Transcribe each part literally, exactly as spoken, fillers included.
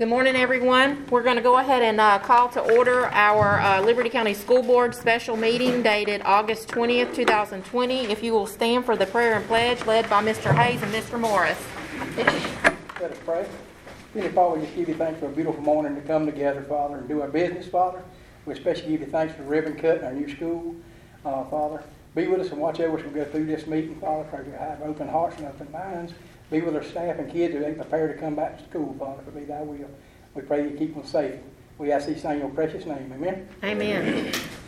Good morning, everyone. We're going to go ahead and uh, call to order our uh, Liberty County School Board special meeting dated August twentieth, two thousand twenty. If you will stand for the prayer and pledge led by Mister Hayes and Mister Morris. Let us pray. Dear Father, we just give you thanks for a beautiful morning to come together, Father, and do our business, Father. We especially give you thanks for the ribbon cut in our new school, uh, Father. Be with us and watch over us as we go through this meeting, Father. Pray we have open hearts and open minds. Be with our staff and kids as they prepare to come back to school, Father, for be thy will. We pray you keep them safe. We ask these things in your precious name. Amen? Amen.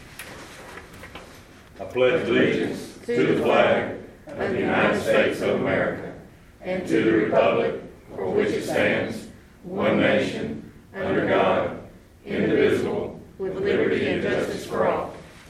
I pledge allegiance to the flag of the United States of America and to the republic for which it stands, one nation, under God, indivisible, with liberty and justice for all.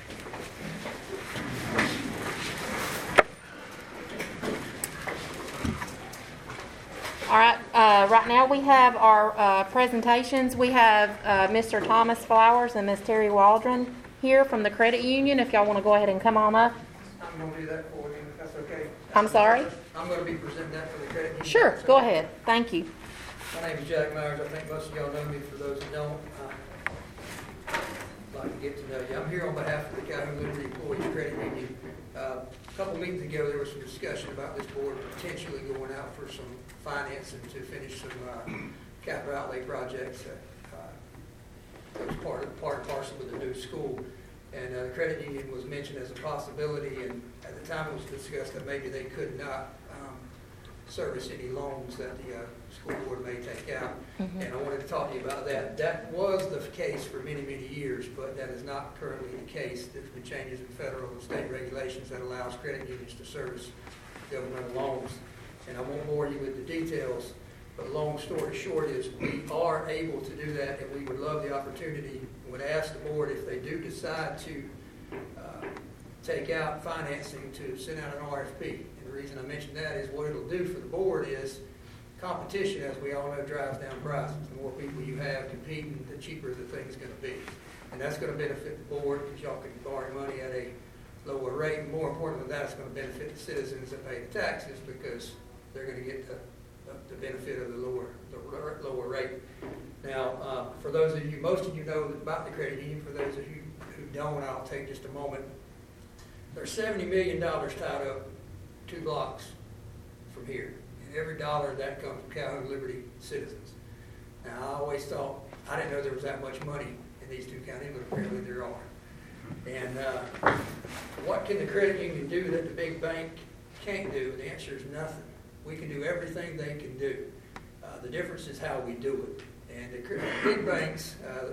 All right, uh, right now we have our uh, presentations. We have uh, Mister Thomas Flowers and Miz Terry Waldron here from the credit union. If y'all want to go ahead and come on up. I'm going to do that for you, if that's okay. I'm sorry? I'm going to be presenting that for the credit union. Sure, go ahead. Thank you. My name is Jack Myers. I think most of y'all know me. For those who don't, I'd like to get to know you. I'm here on behalf of the Calhoun Liberty Employees Credit Union. Uh, a couple meetings ago, there was some discussion about this board potentially going out for some financing to finish some uh, capital outlay projects that uh, was part of, part and parcel with the new school. And uh, the credit union was mentioned as a possibility, and at the time it was discussed that maybe they could not um, service any loans that the uh, school board may take out. Mm-hmm. And I wanted to talk to you about that. That was the case for many, many years, but that is not currently the case. There's been changes in federal and state regulations that allows credit unions to service governmental loans. And I won't bore you with the details, but long story short is we are able to do that, and we would love the opportunity. Would ask the board if they do decide to uh, take out financing to send out an R F P. And the reason I mention that is what it'll do for the board is competition, as we all know, drives down prices. The more people you have competing, the cheaper the thing's going to be. And that's going to benefit the board because y'all can borrow money at a lower rate. And more important than that, it's going to benefit the citizens that pay the taxes because they're going to get the, the, the benefit of the lower, the lower rate. Now, uh, for those of you, most of you know about the credit union. For those of you who don't, I'll take just a moment. There's seventy million dollars tied up two blocks from here. And every dollar of that comes from Calhoun Liberty citizens. Now, I always thought, I didn't know there was that much money in these two counties, but apparently there are. And uh, what can the credit union do that the big bank can't do? The answer is nothing. We can do everything they can do. Uh, the difference is how we do it. And the big banks, uh,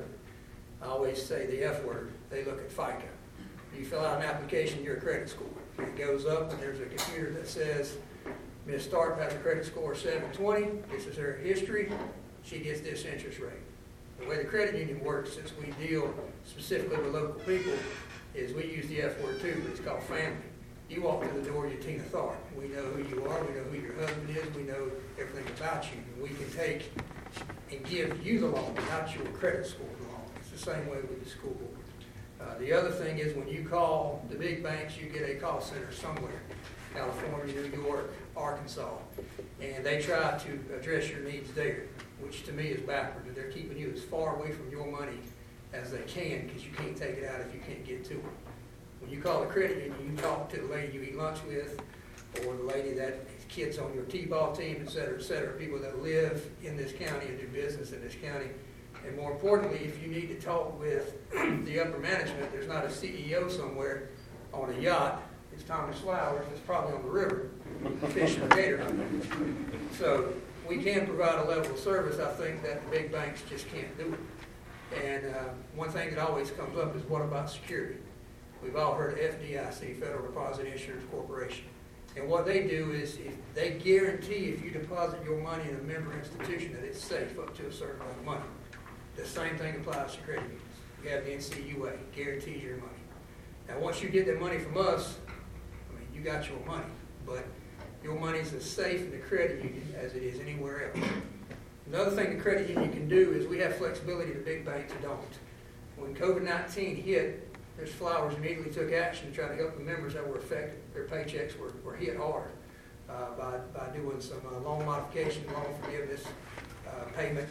I always say the F word, they look at FICO. You fill out an application, your credit score. It goes up and there's a computer that says, Miz Stark has a credit score of seven twenty, this is her history, she gets this interest rate. The way the credit union works, since we deal specifically with local people, is we use the F word too, but it's called family. You walk through the door, you're Tina Tharp. We know who you are, we know who your husband is, we know everything about you. And we can take and give you the loan, not your credit score loan. It's the same way with the school board. Uh, the other thing is when you call the big banks, you get a call center somewhere, California, New York, Arkansas, and they try to address your needs there, which to me is backward. They're keeping you as far away from your money as they can because you can't take it out if you can't get to it. When you call the credit union, you talk to the lady you eat lunch with, or the lady that kids on your T-ball team, et cetera, et cetera, people that live in this county and do business in this county. And more importantly, if you need to talk with the upper management, there's not a C E O somewhere on a yacht. It's Thomas Flowers. It's probably on the river fishing a gator hunting. So we can provide a level of service, I think, that the big banks just can't do it. And uh, one thing that always comes up is what about security? We've all heard of F D I C, Federal Deposit Insurance Corporation. And what they do is if they guarantee if you deposit your money in a member institution that it's safe up to a certain amount of money. The same thing applies to credit unions. You have the N C U A, guarantees your money. Now once you get that money from us, I mean, you got your money, but your money is as safe in the credit union as it is anywhere else. Another thing the credit union can do is we have flexibility that big banks don't. When COVID nineteen hit, Miz Flowers immediately took action to try to help the members that were affected. Their paychecks were, were hit hard uh, by, by doing some uh, loan modification, loan forgiveness, uh, payment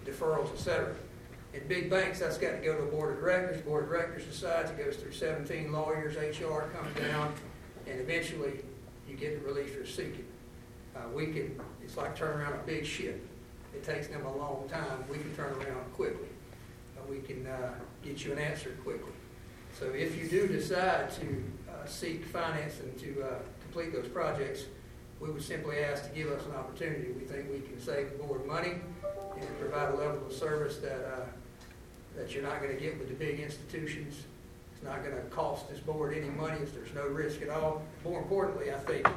deferrals, et cetera. In big banks, that's got to go to the board of directors. Board of directors decides, it goes through seventeen lawyers, H R comes down, and eventually you get the relief you're seeking. Uh, we can, it's like turning around a big ship. It takes them a long time. We can turn around quickly. Uh, we can uh, get you an answer quickly. So if you do decide to uh, seek financing to uh, complete those projects, we would simply ask to give us an opportunity. We think we can save the board money and provide a level of service that uh, that you're not going to get with the big institutions. It's not going to cost this board any money. There's no risk at all. More importantly, I think,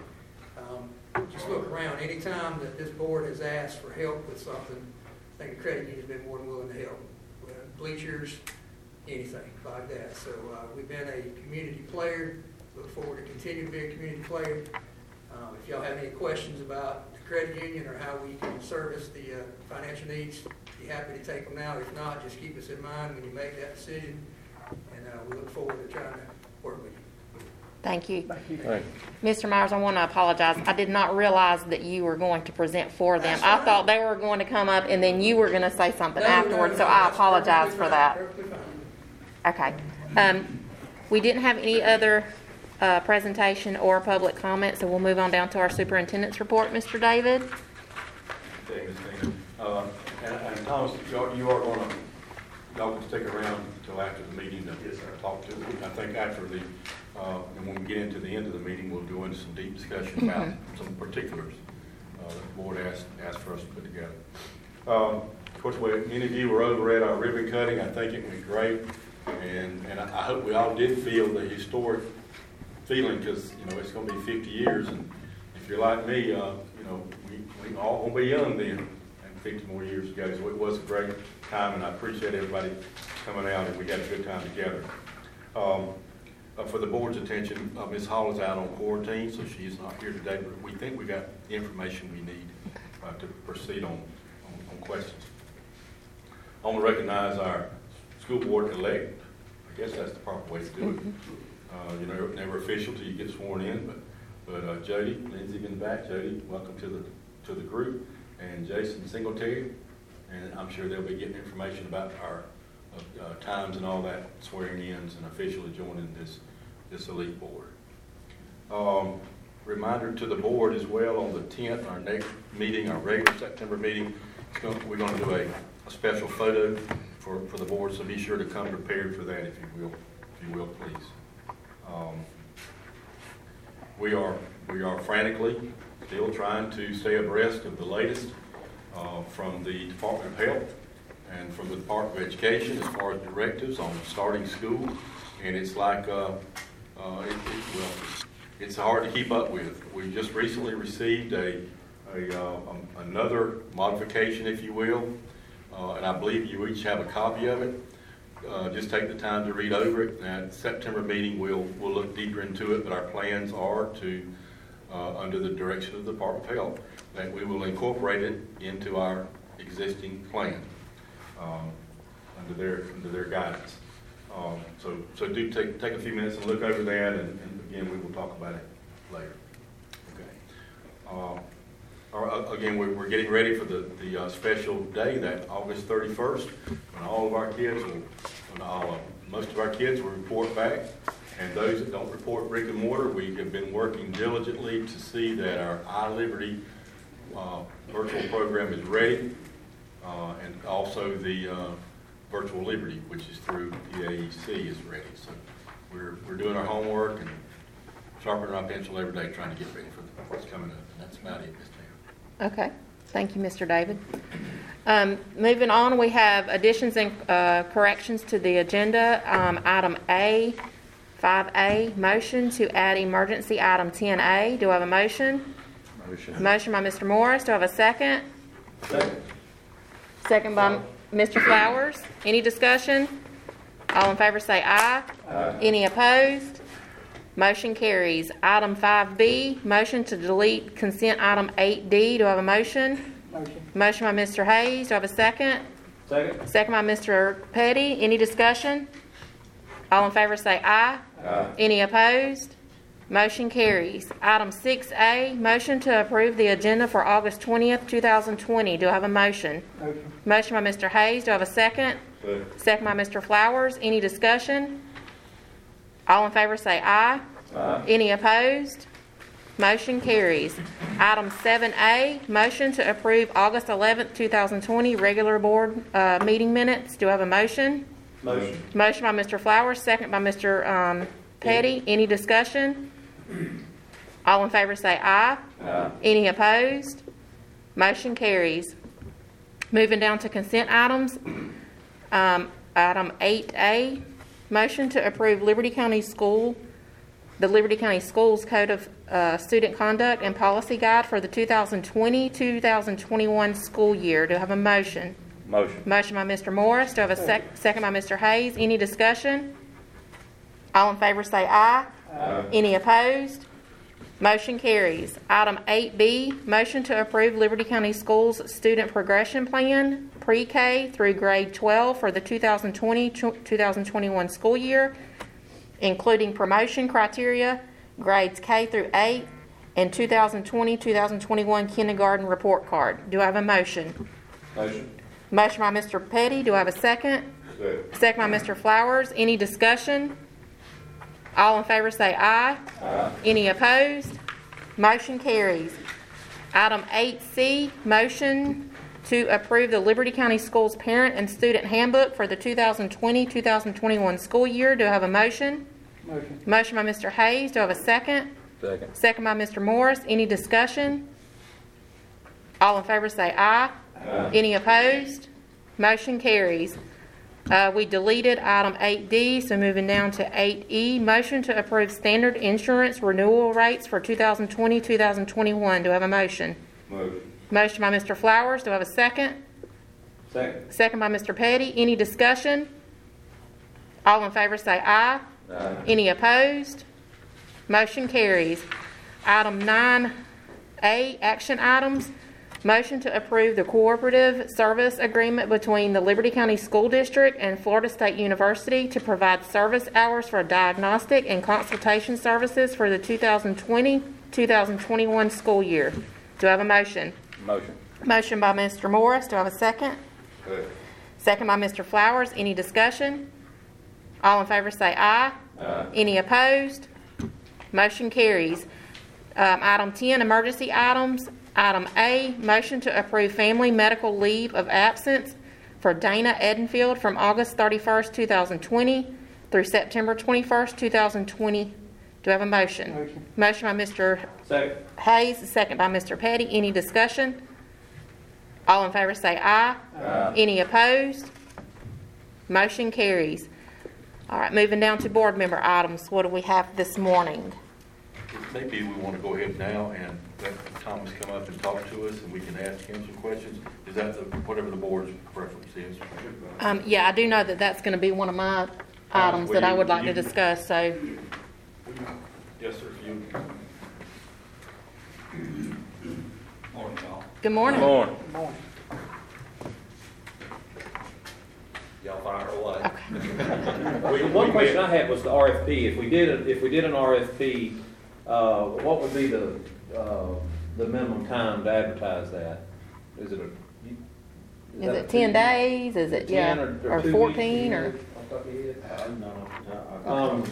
um, just look around. Any time that this board has asked for help with something, I think the credit union's been more than willing to help. With bleachers, anything like that. So uh, we've been a community player. Look forward to continue to be a community player. Um, if y'all have any questions about the credit union or how we can service the uh, financial needs, be happy to take them now. If not, just keep us in mind when you make that decision, and uh, we look forward to trying to work with you. Thank you. Thank you. Thank Mister Myers, I want to apologize. I did not realize that you were going to present for them. I thought they were going to come up and then you were going to say something No, no, afterwards, no, so no, I that's apologize perfectly for fine, that. perfectly fine. Okay. Um, we didn't have any other uh, presentation or public comment, so we'll move on down to our superintendent's report. Mister David? Okay, Miz Tina. Uh, and, and Thomas, you are, you are going to, y'all can stick around until after the meeting to Yes, sir. talk to them. I think after the, uh, and when we get into the end of the meeting, we'll go into some deep discussion about some particulars uh, that the board asked, asked for us to put together. Um, of course, we, many of you were over at our ribbon cutting. I think it went great. And, and I, I hope we all did feel the historic feeling, because, you know, it's going to be fifty years. And if you're like me, uh, you know, we, we all going to be young then, and fifty more years ago. So it was a great time, and I appreciate everybody coming out, and we had a good time together. Um, uh, for the board's attention, uh, Miz Hall is out on quarantine, so she's not here today, but we think we got the information we need uh, to proceed on, on, on questions. I want to recognize our school board elect. I guess that's the proper way to do it. Uh, you know, never official till you get sworn in, but but uh, Jody, Lindsay in the back. Jody, welcome to the to the group, and Jason Singletary, and I'm sure they'll be getting information about our uh, uh, times and all that, swearing-ins and officially joining this this elite board. Um, reminder to the board as well, on the tenth, our next meeting, our regular September meeting, it's going, we're going to do a, a special photo for, for the board, so be sure to come prepared for that, if you will, if you will, please. Um, we are we are frantically still trying to stay abreast of the latest uh, from the Department of Health and from the Department of Education as far as directives on starting school, and it's like uh, uh, it, it, well, it's hard to keep up with. We just recently received a, a uh, um, another modification, if you will, uh, and I believe you each have a copy of it. Uh, just take the time to read over it. At the September meeting, we'll we'll look deeper into it, but our plans are to, uh, under the direction of the Department of Health, that we will incorporate it into our existing plan um, under their under their guidance. Um, so so do take take a few minutes and look over that, and, and again, we will talk about it later. Okay. Um, Or, uh, again, we're, we're getting ready for the, the uh, special day, that August thirty-first, when all of our kids will, when all of, most of our kids will report back. And those that don't report brick and mortar, we have been working diligently to see that our iLiberty uh, virtual program is ready. Uh, and also the uh, Virtual Liberty, which is through P A E C, is ready. So we're, we're doing our homework and sharpening our pencil every day, trying to get ready for what's coming up. And that's about it, Miz Taylor. Okay. Thank you, Mister David. Um, moving on, we have additions and uh, corrections to the agenda. Um, item A, five A, motion to add emergency item ten A. Do I have a motion? Motion. Motion by Mister Morris. Do I have a second? Second. Second by Mister Flowers. Any discussion? All in favor say aye. Aye. Any opposed? Motion carries. Item five B, motion to delete consent item eight D. Do I have a motion? Motion. Motion by Mister Hayes. Do I have a second? Second. Second by Mister Petty. Any discussion? All in favor say aye. Aye. Any opposed? Motion carries. Item six A, motion to approve the agenda for August twentieth, two thousand twenty. Do I have a motion? Motion. Motion by Mister Hayes. Do I have a second? Second. Second by Mister Flowers. Any discussion? All in favor say aye. Aye. Any opposed? Motion carries. Item seven A, motion to approve August eleventh, two thousand twenty regular board uh, meeting minutes. Do I have a motion? Motion. Motion by Mister Flowers, second by Mister Um, Petty. Any discussion? All in favor say aye. Aye. Any opposed? Motion carries. Moving down to consent items. Um, item eight A, motion to approve Liberty County School, the Liberty County Schools Code of uh, Student Conduct and Policy Guide for the two thousand twenty, two thousand twenty-one school year. Do I have a motion? Motion. Motion by Mister Morris. Do I have a sec- second by Mister Hayes? Any discussion? All in favor say aye. Aye. Any opposed? Motion carries. Item eight B, motion to approve Liberty County Schools Student Progression Plan, pre-K through grade twelve for the two thousand twenty, two thousand twenty-one school year, including promotion criteria, grades K through eight, and two thousand twenty, two thousand twenty-one kindergarten report card. Do I have a motion? Motion. Motion by Mister Petty. Do I have a second? Second. Second by Mister Flowers. Any discussion? All in favor say aye. Aye. Any opposed? Motion carries. Item eight C, motion to approve the Liberty County Schools Parent and Student Handbook for the two thousand twenty, two thousand twenty-one school year. Do I have a motion? Motion. Motion by Mister Hayes. Do I have a second? Second. Second by Mister Morris. Any discussion? All in favor say aye. Aye. Any opposed? Motion carries. Uh, we deleted item eight D, so moving down to eight E, motion to approve standard insurance renewal rates for two thousand twenty, two thousand twenty-one. Do I have a motion? Motion. Motion by Mister Flowers. Do I have a second? Second. Second by Mister Petty. Any discussion? All in favor say aye. Aye. Any opposed? Motion carries. Item nine A, action items. Motion to approve the cooperative service agreement between the Liberty County School District and Florida State University to provide service hours for diagnostic and consultation services for the two thousand twenty, two thousand twenty-one school year. Do I have a motion? Motion. Motion by Mister Morris. Do I have a second? Second. Second by Mister Flowers. Any discussion? All in favor say aye. Aye. Any opposed? Motion carries. Um, item ten, emergency items. Item A, motion to approve family medical leave of absence for Dana Edenfield from August thirty-first, two thousand twenty through September twenty-first, two thousand twenty. Do I have a motion? Motion. Motion by Mister Second. Hayes, second by Mister Petty. Any discussion? All in favor say aye. Aye. Any opposed? Motion carries. All right, moving down to board member items. What do we have this morning? Maybe we want to go ahead now and let Thomas come up and talk to us, and we can ask him some questions. Is that the, whatever the board's preference is? Um, yeah, I do know that that's going to be one of my items that I would like to discuss, so. Yes, sir. You. Morning, y'all. Good morning. Morning. Morning. Y'all fire away. Okay. One question I had was the R F P. If we did, a- if we did an R F P, uh, what would be the, uh, the minimum time to advertise that? Is it a? Is it ten days? Is it, yeah, ten or- or or two weeks? fourteen, or? Off the top of your head? Uh, no, no, Um,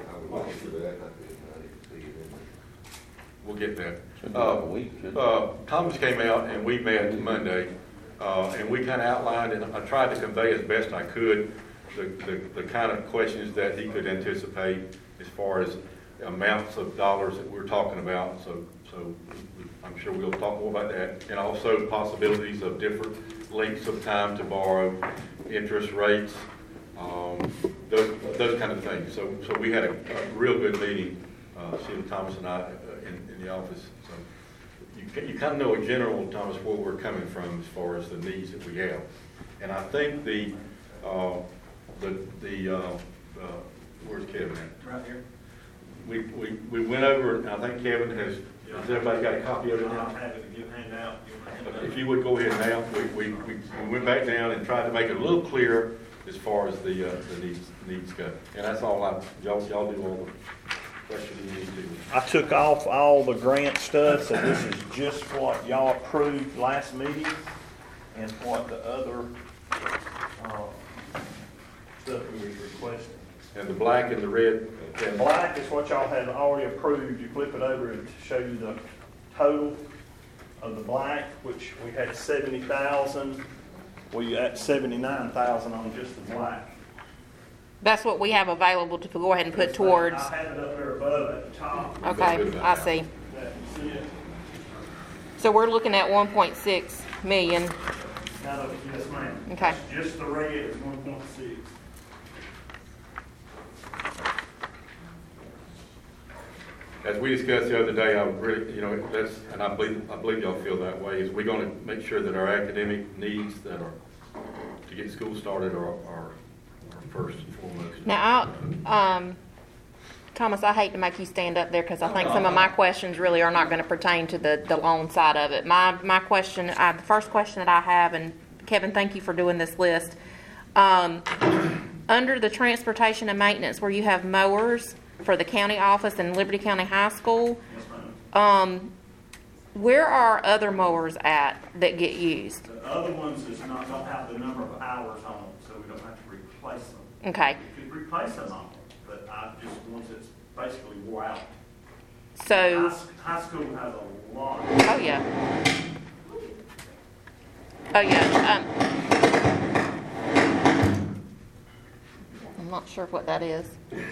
We'll get that. Should be like Uh, a week, shouldn't it? uh, Thomas came out and we met Monday, uh, and we kind of outlined, and I tried to convey as best I could the, the, the kind of questions that he could anticipate as far as amounts of dollars that we're talking about. So, so I'm sure we'll talk more about that, and also possibilities of different lengths of time to borrow, interest rates, um, those, those kind of things. So, so we had a, a real good meeting, uh, Sheila Thomas and I, uh, in, in the office. So you, ca- you kind of know in general, Thomas, where we're coming from as far as the needs that we have. And I think the, uh, the, the, uh, uh, where's Kevin at? Right here. We, we, we went over, and I think Kevin has, has everybody got a copy of it I'll now? have it if you hand out. You want to hand it If out? you would go ahead now, we, we, we we went back down and tried to make it a little clearer as far as the, uh, the needs, needs go. And that's all I, y'all, y'all do all question you need to? I took off all the grant stuff, so this is just what y'all approved last meeting and what the other, uh, stuff we was requesting. And the black and the red. The black is what y'all had already approved. You flip it over and show you the total of the black, which we had seventy thousand. We at seventy-nine thousand on just the black. That's what we have available to go ahead and put towards. I have it up there above at the top. Okay, I see. Yeah, you see it? So we're looking at one point six million. Now, look, yes, ma'am. Okay. Just the red is one point six. As we discussed the other day, I would really, you know, that's, and I believe, I believe y'all feel that way, is we're gonna make sure that our academic needs that are, to get school started are, are, are first and foremost. Now, I, um, Thomas, I hate to make you stand up there because I think some of my questions really are not going to pertain to the, the loan side of it. My, my question, uh, the first question that I have, and Kevin, thank you for doing this list. Um, under the transportation and maintenance where you have mowers for the county office and Liberty County High School, Yes, ma'am. um, where are other mowers at that get used? The other ones is not, don't have the number of hours on them, so we don't have to replace them. Okay, We could replace them on, but I just ones that's basically wore out. so, High, s- high school has a lot. oh yeah. Oh yeah, um, I'm not sure what that is.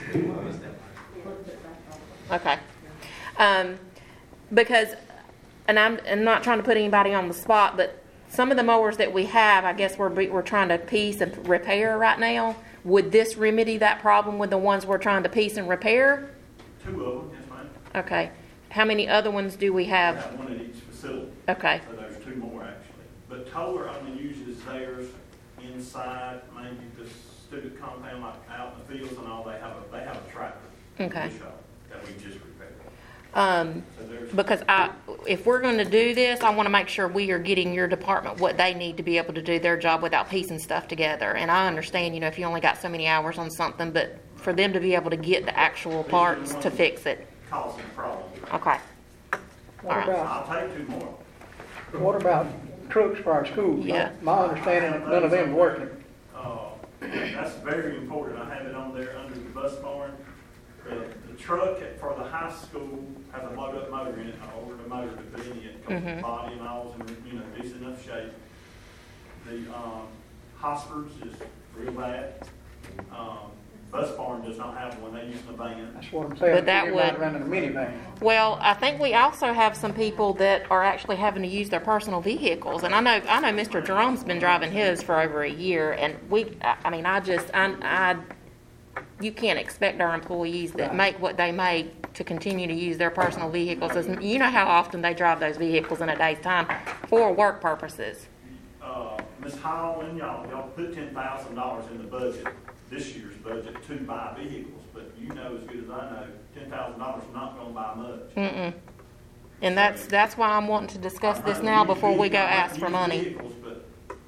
Okay. Um, because, and I'm, I'm not trying to put anybody on the spot, but some of the mowers that we have, I guess we're, be- we're trying to piece and repair right now. Would this remedy that problem with the ones we're trying to piece and repair? Two of them, yes, ma'am. Okay. How many other ones do we We have? have one at each facility. Okay. So there's two more actually. But Toller only uses theirs inside, maybe the student compound, like out in the fields and all, they have a, they have a tractor. Okay. in the shop That we just repaired. Um, So there's, because I, if we're going to do this, I want to make sure we are getting your department what they need to be able to do their job without piecing stuff together. And I understand, you know, if you only got so many hours on something, but for them to be able to get the actual parts to fix it. causing problems. Okay. What Alright. about, I'll take two more. what about trucks for our schools? Yeah. My understanding, that none of them working. Uh, That's very important. I have it on there under the bus barn. The, the truck for the high school has a load up motor in it. I ordered a motor to put in it, because the Mhm. body and all is in, you know, decent enough shape. The, um, Hospers is real bad. Um, Bus barn does not have one. They use the van. That's what I'm saying. But that Everybody would- running a minivan. Well, I think we also have some people that are actually having to use their personal vehicles. And I know, I know Mister Jerome's been driving his for over a year, and we, I I mean, I just, I, I, you can't expect our employees that Right. make what they make to continue to use their personal vehicles. As- You know how often they drive those vehicles in a day's time for work purposes. Uh, Miz Hall and y'all, y'all put ten thousand dollars in the budget, this year's budget, to buy vehicles, but you know as good as I know, ten thousand dollars is not gonna buy much. Mm-mm. And that's, that's why I'm wanting to discuss this now before we go ask for money. Vehicles, but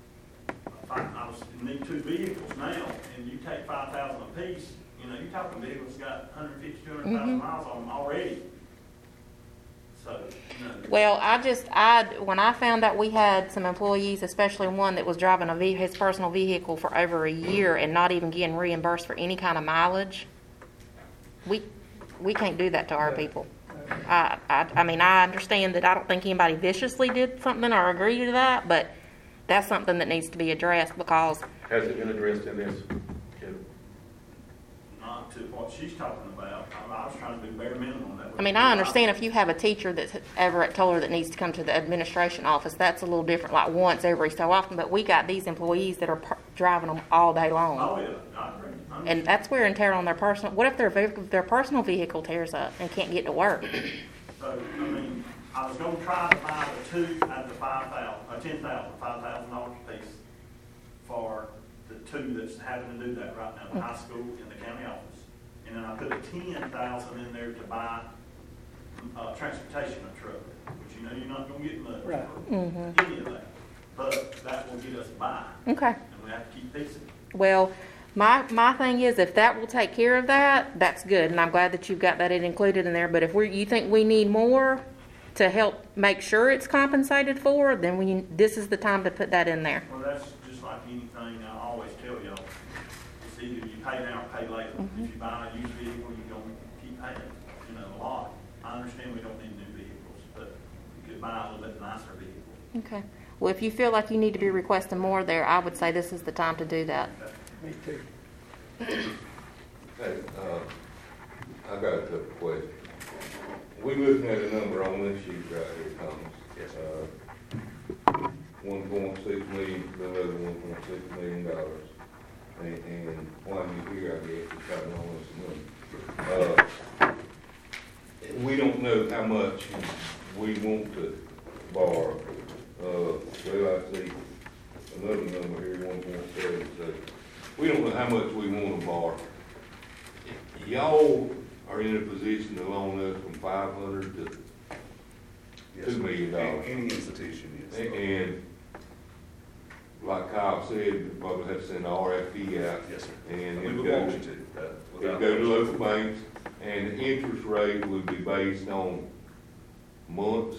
if I, I was, need two vehicles now, and you take five thousand apiece, you know, you're talking vehicles got one hundred fifty, two hundred thousand Mhm. miles on them already. So, you know. Well, I just, I, when I found out we had some employees, especially one that was driving a ve- his personal vehicle for over a year and not even getting reimbursed for any kind of mileage, we, we can't do that to our people. I, I, I mean, I understand that I don't think anybody viciously did something or agreed to that, but that's something that needs to be addressed because, Has it been addressed in this? Kevin? Not to what she's talking about. I, I was trying to do bare minimum. That I mean, I understand if you have a teacher that's ever at Toller that needs to come to the administration office, that's a little different, like once every so often, but we got these employees that are par- driving them all day long. Oh, yeah, I agree. I And understand. that's wear and tear on their personal, what if their, vehicle- their personal vehicle tears up and can't get to work? So, I mean, I was gonna try to buy the two at the five thousand, uh, ten thousand, five thousand dollars a piece for the two that's having to do that right now, the high school and the county office. And then I put a ten thousand in there to buy, uh, transportation of truck, which you know you're not gonna get much Right. for Mhm. any of that. But that will get us by, Okay, and we have to keep piecing. well, My, my thing is, if that will take care of that, that's good, and I'm glad that you've got that included in there, but if we you think we need more to help make sure it's compensated for, then we, this is the time to put that in there. Well, that's just like anything, I always tell y'all, it's either you pay now or pay later. Mm-hmm. If you buy a used vehicle, you're gonna keep paying, you know, a lot. I understand we don't need new vehicles, but you could buy a little bit nicer vehicle. Okay. Well, if you feel like you need to be requesting more there, I would say this is the time to do that. Me too. Hey, uh, I got a couple of questions. We looking at a number on this sheet right here, Thomas. Yes, Uh, one point six million, the other one point six million dollars. And, and while you're here, I guess, it's probably on some money. Uh, we don't know how much we want to borrow. Uh, well, I see another number here, one point seven, so we don't know how much we want to borrow. Y'all are in a position to loan us from five hundred to Yes, two million dollars. Any institution, yes. And like Kyle said, we probably have to send an R F P out. Yes, sir. And We it would go, want you to, that, it without go to question. local banks, and the interest rate would be based on months.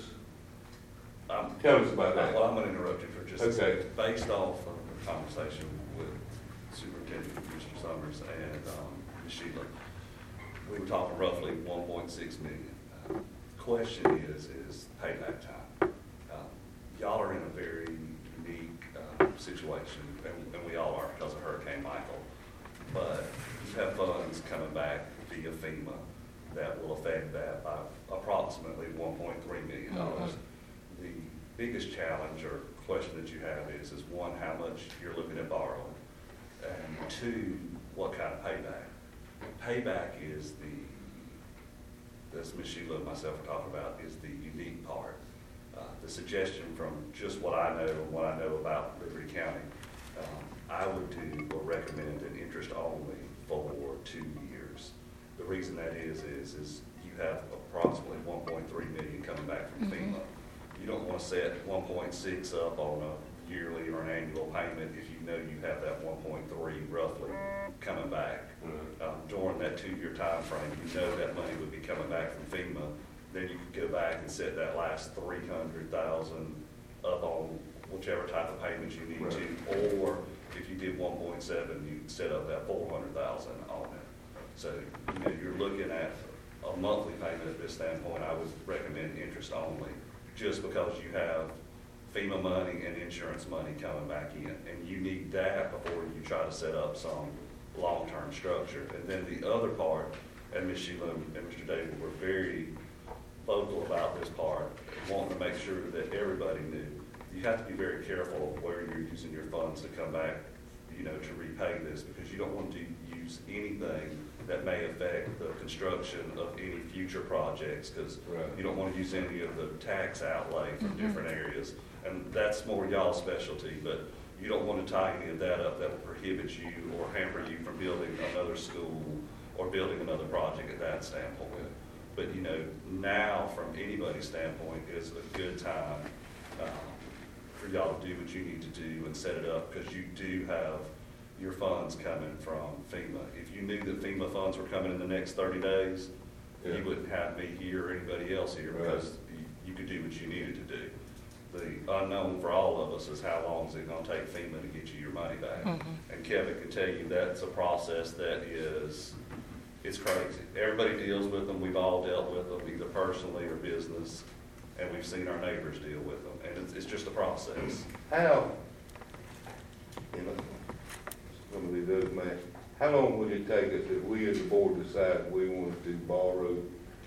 Um, Tell us about that. Well, I'm gonna interrupt you for just a Okay. second. Based off of the conversation with Superintendent Mister Summers and, um, Miz Sheila, we were talking roughly one point six million. Uh, Question is, is payback time. Um, Y'all are in a very unique, uh, situation, and, and we all are because of Hurricane Michael. But you have funds coming back via FEMA that will affect that by approximately one point three million dollars. The biggest challenge or question that you have is, is one, how much you're looking at borrowing, and two, what kind of payback. Payback is the, as Miz Sheila and myself are talking about, is the unique part. Uh, the suggestion from just what I know and what I know about Liberty County, um, I would do or recommend an interest only for two years. The reason that is, is, is you have approximately one point three million coming back from FEMA. You don't want to set one point six up on a yearly or an annual payment if you know you have that one point three roughly coming back. Um, during that two-year time frame, you know that money would be coming back from FEMA. Then you could go back and set that last three hundred thousand up on whichever type of payments you need Right. to, or if you did one point seven, you could set up that four hundred thousand on it. So, you know, you're looking at a monthly payment at this standpoint. I would recommend interest only, just because you have FEMA money and insurance money coming back in, and you need that before you try to set up some long-term structure. And then the other part, and Miz Sheila and Mister David were very vocal about this part, wanting to make sure that everybody knew. You have to be very careful of where you're using your funds to come back, you know, to repay this, because you don't want to use anything that may affect the construction of any future projects, because Right. you don't want to use any of the tax outlay from different areas. And that's more y'all's specialty, but you don't want to tie any of that up that will prohibit you or hamper you from building another school or building another project at that standpoint. But, you know, now from anybody's standpoint is a good time um, for y'all to do what you need to do and set it up, because you do have your funds coming from FEMA. If you knew that FEMA funds were coming in the next thirty days, Yeah. you wouldn't have me here or anybody else here, Right. because you, you could do what you needed to do. The unknown for all of us is how long is it gonna take FEMA to get you your money back? And Kevin can tell you that's a process that is, it's crazy. Everybody deals with them, we've all dealt with them, either personally or business, and we've seen our neighbors deal with them, and it's, it's just a process. How, you know, some of these other man, how long would it take us if we as a board decided we wanted to borrow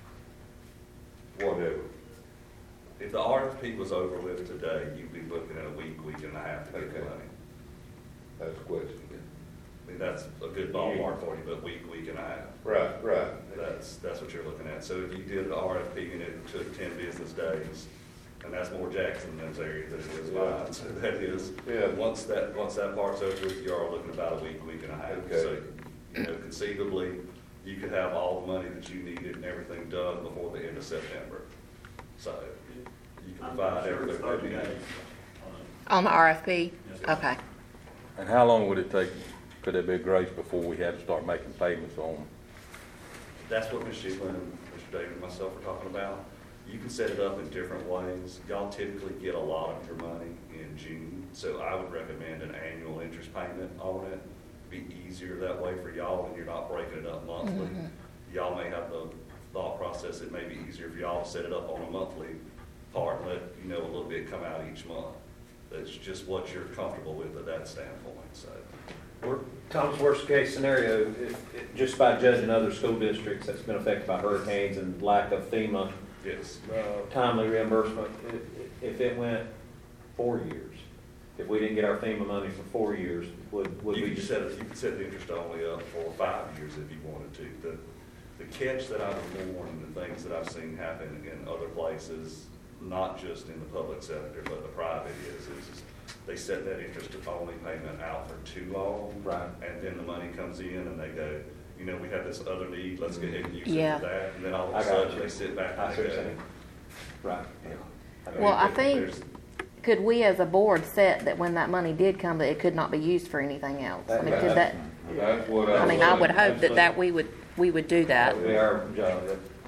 whatever? If the R F P was over with today, you'd be looking at a week, week and a half to get the Okay. money. That's the question. I mean, that's a good ballpark for you, but week, week and a half. Right, right. That's, that's what you're looking at. So if you did an R F P and it took ten business days, and that's more Jackson than area than it is Yeah. mine, so that is, Yeah. once that, once that part's over, you are looking about a week, week and a half. Okay. So, you know, conceivably, you could have all the money that you needed and everything done before the end of September. So, you can I'm provide sure it's everything. thirty that you days. need. On the R F P? Yes, sir. Okay. And how long would it take could there be a grace before we have to start making payments on? That's what Miz Sheila and Mister David and myself are talking about. You can set it up in different ways. Y'all typically get a lot of your money in June, so I would recommend an annual interest payment on it. Be easier that way for y'all when you're not breaking it up monthly. Y'all may have the thought process, it may be easier for y'all to set it up on a monthly part and let, you know, a little bit come out each month. That's just what you're comfortable with at that standpoint, so. We're, Tom's worst case scenario, if, if, just by judging other school districts that's been affected by hurricanes and lack of FEMA Yes. uh, timely reimbursement, i- if it went four years, if we didn't get our FEMA money for four years, would, would You we could just? set it, you could set the interest only up for five years if you wanted to. The, the catch that I've worn and the things that I've seen happen in other places, not just in the public sector, but the private is, is they set that interest only payment out for too long. Right. And then the money comes in and they go, you know, we have this other need, let's go ahead and use it Yeah. for that. And then all of I a got sudden you. they sit back I and see they what you're go. saying. Right. mean, Well, I there's- think, could we as a board set that when that money did come, that it could not be used for anything else? I mean, could that, That's what I. I mean, I would hope that that, we would, we would do that. That would be our job.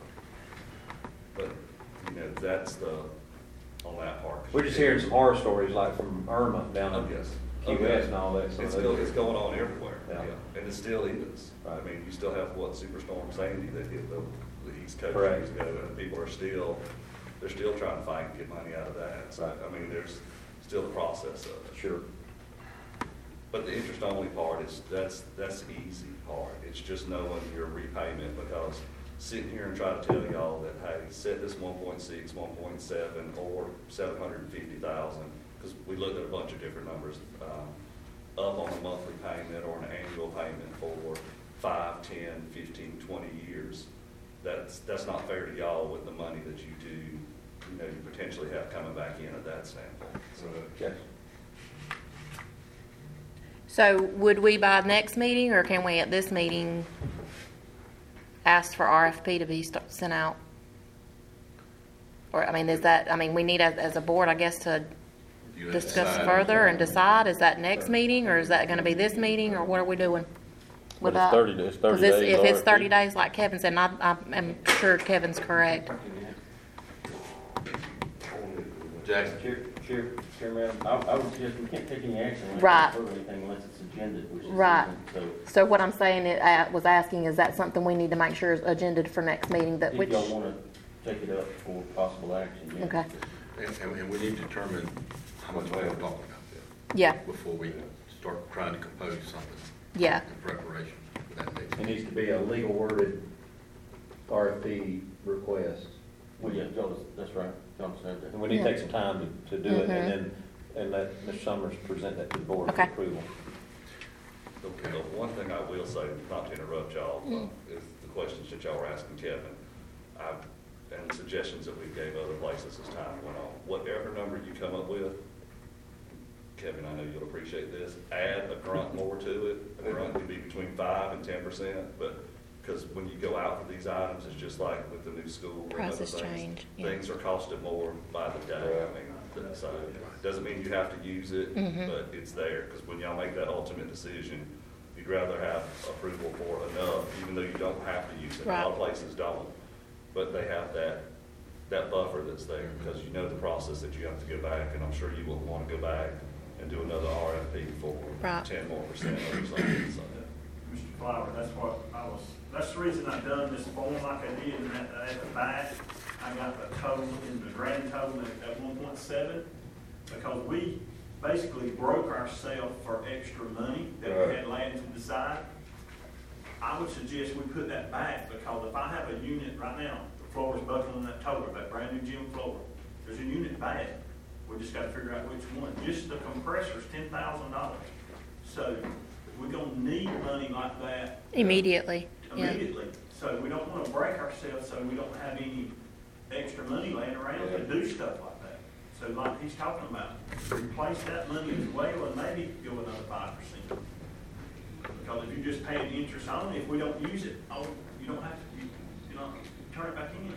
But, you know, that's the, on that part. We're just hearing some horror stories like from Irma down Oh, in yes. Key Oh, West yeah. and all that. so It's they- still, it's going on everywhere, Yeah. yeah, and it still is. I Right. mean, you still have what, Superstorm Sandy that hit the, the East Coast Correct. years ago, and people are still, they're still trying to fight and get money out of that. So, Right. I mean, there's still the process of it. Sure. But the interest only part is, that's, that's the easy part. It's just knowing your repayment, because sitting here and trying to tell y'all that, hey, set this one point six, one point seven, or seven hundred and fifty thousand, because we looked at a bunch of different numbers, um, up on a monthly payment or an annual payment for five, ten, fifteen, twenty years. That's, that's not fair to y'all with the money that you do, you know, you potentially have coming back in at that standpoint. So, Yes. So would we by next meeting, or can we at this meeting ask for R F P to be st- sent out? Or, I mean, is that, I mean, we need as, as a board, I guess, to You have to discuss decide. further and decide, is that next meeting, or is that gonna be this meeting, or what are we doing? But with it's that? thirty, it's 'Cause thirty it's- days. if it's R F P. thirty days, like Kevin said, and I, I am sure Kevin's correct. Jackson. Chair, Chair, Chairman, I, I would suggest we can't take any action unless Right. it's vote or anything unless it's agended, which is. Right. something. So So what I'm saying, is, uh, was asking, is that something we need to make sure is agendaed for next meeting, that if which, y'all wanna take it up for possible action, yeah. okay, And, and- and we need to determine how much we're talking about yeah, that before we start trying to compose something yeah, in preparation for that next It meeting. needs to be a legal worded R F P request. Well, yeah, John, that's right, John said that. And we need to Yeah. take some time to, to do it, Mhm. and then, and let Mister Summers present that to the board for Okay. approval. The, the one thing I will say, not to interrupt y'all, uh, is the questions that y'all were asking Kevin. I've, and the suggestions that we gave other places as time went on. Whatever number you come up with, Kevin, I know you'll appreciate this, add a grunt more to it. A grunt can be between five and ten percent, but, because when you go out for these items, it's just like with the new school and other Prices things. change, yeah. Things are costing more by the day. I mean, so, doesn't mean you have to use it, Mhm. but it's there, because when y'all make that ultimate decision, you'd rather have approval for enough, even though you don't have to use it. A lot of places don't, but they have that, that buffer that's there, because you know the process that you have to go back, and I'm sure you wouldn't want to go back and do another R F P for Right. ten more percent or something, so. Mister Flower, that's what I was, that's the reason I done this form like I did, and at, at the back, I got the total, in the grand total at, at one point seven, because we basically broke ourselves for extra money that we had laying to the side. I would suggest we put that back, because if I have a unit right now, the floor is buckling that total, that brand new gym floor, there's a unit bad. We just gotta figure out which one. Just the compressor's ten thousand dollars. So we're gonna need money like that immediately, yeah. immediately. So we don't wanna break ourselves, so we don't have any extra money laying around to do stuff like that. So like he's talking about, replace that money as well and maybe go another five percent. Because if you're just paying interest only, if we don't use it, oh, you don't have to, you, you know, turn it back in.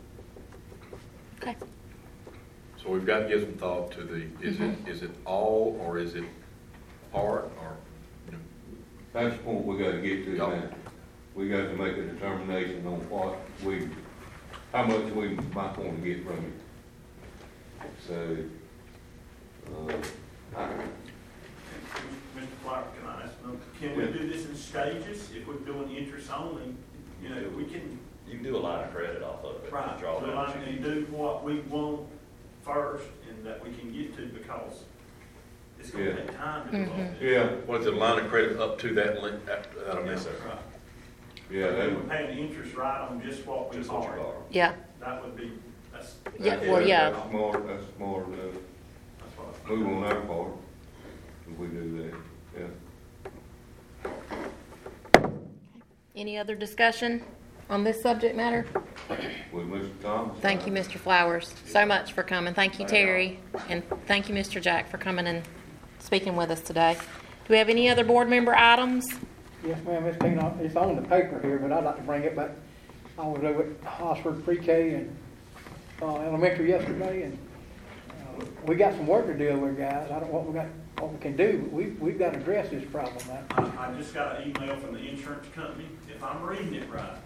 Okay, So we've got to give some thought to the, is it, is it all, or is it part, or, you know, That's the point we gotta get to now. We got to make a determination on what we, how much we might wanna get from it. So, uh, I, Mister Clark, can I ask, another- can we do this in stages? If we're doing interest only, you know, we can, You can do a line of credit off of it. right, Draw so down. like, and do what we want first and that we can get to because it's gonna Yeah. take time to do all this. yeah, What is it, line of credit up to that link, that amount? Yes, sir. Right. yeah, that We're would, paying interest right on just what we Just what you borrow. borrow. Yeah, That would be, that's. Yeah, that's- well, yeah. That's smart, that's smart, uh, That's what I- move on our part, if we do that, yeah. any other discussion on this subject matter? With Mister Thomas. Thank you, Mister Flowers, so much for coming. Thank you, Terry, and thank you, Mister Jack, for coming and speaking with us today. Do we have any other board member items? Yes, ma'am, Miss Tina, it's on the paper here, but I'd like to bring it back. I was over at Hosford Pre-K and, uh, elementary yesterday, and, uh, we got some work to do with, guys. I don't know what we got, what we can do, but we, we've got to address this problem now. I, I just got an email from the insurance company, if I'm reading it right.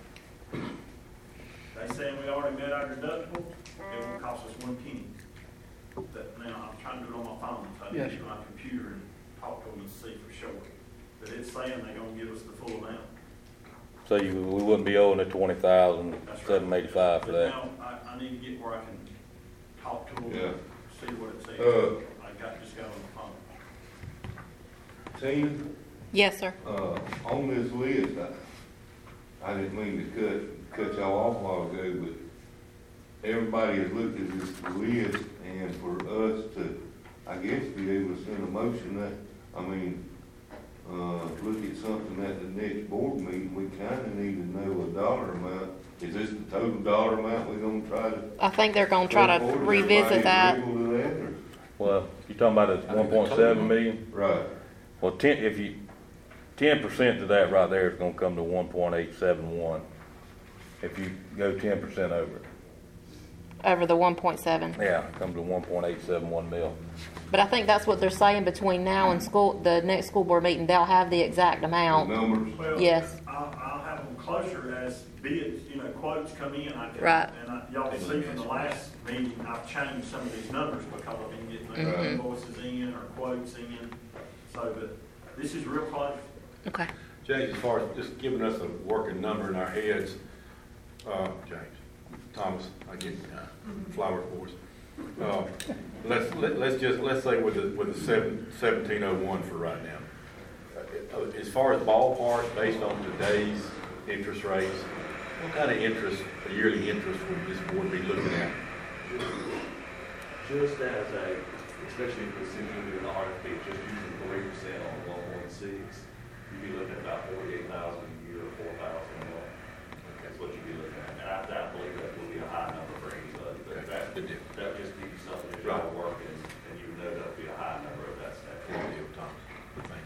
They saying we already met our deductible, it won't cost us one penny. That, now, I'm trying to do it on my phone, so I Yes, need to get my computer and talk to them and see for sure. But it's saying they're gonna give us the full amount. So you, we wouldn't be owing the twenty thousand, That's right. seven eighty-five for But that. now, I, I need to get where I can talk to them, Yeah. see what it says. Uh, I got, just got on the phone. Tina, Yes, sir. uh, on this list, I, I didn't mean to cut, cut y'all off a while ago, but everybody has looked at this list, and for us to, I guess, be able to send a motion that, I mean, uh, look at something at the next board meeting, we kinda need to know a dollar amount. Is this the total dollar amount we're gonna try to? I think they're gonna try to go forward? revisit Everybody that. agreeable to that, or? Well, you talking about the one point seven million? Right, Well, ten, if you, ten percent of that right there is gonna come to one point eight seven one. If you go ten percent over it. Over the one point seven. Yeah, it comes to one point eight seven one mil. But I think that's what they're saying between now and school, the next school board meeting, they'll have the exact the amount. numbers, Well, Yes. I'll, I'll have them closer as bids, you know, quotes come in, I can. Right. And I, y'all can see from the last meeting, I've changed some of these numbers because I've been getting Mhm. the invoices in or quotes in. So, but this is real close. Okay. James, as far as just giving us a working number in our heads, uh, James, Thomas, I get, uh, flower for us. Uh, let's, let, let's just, let's say with the, with the seven, seventeen oh one for right now. Uh, As far as ballpark, based on today's interest rates, what kind of interest, a yearly interest would this board be looking at? Just as a, especially if it's in the R F P, just using three percent on one point six, you'd be looking at about forty-eight thousand a year, or four thousand a month. That's what you'd be looking at. And I, I believe that will be a high number for anybody, but that, Good deal. that just gives you something if y'all working, and you know that'll be a high number of that Good staff. deal, Thomas. Thank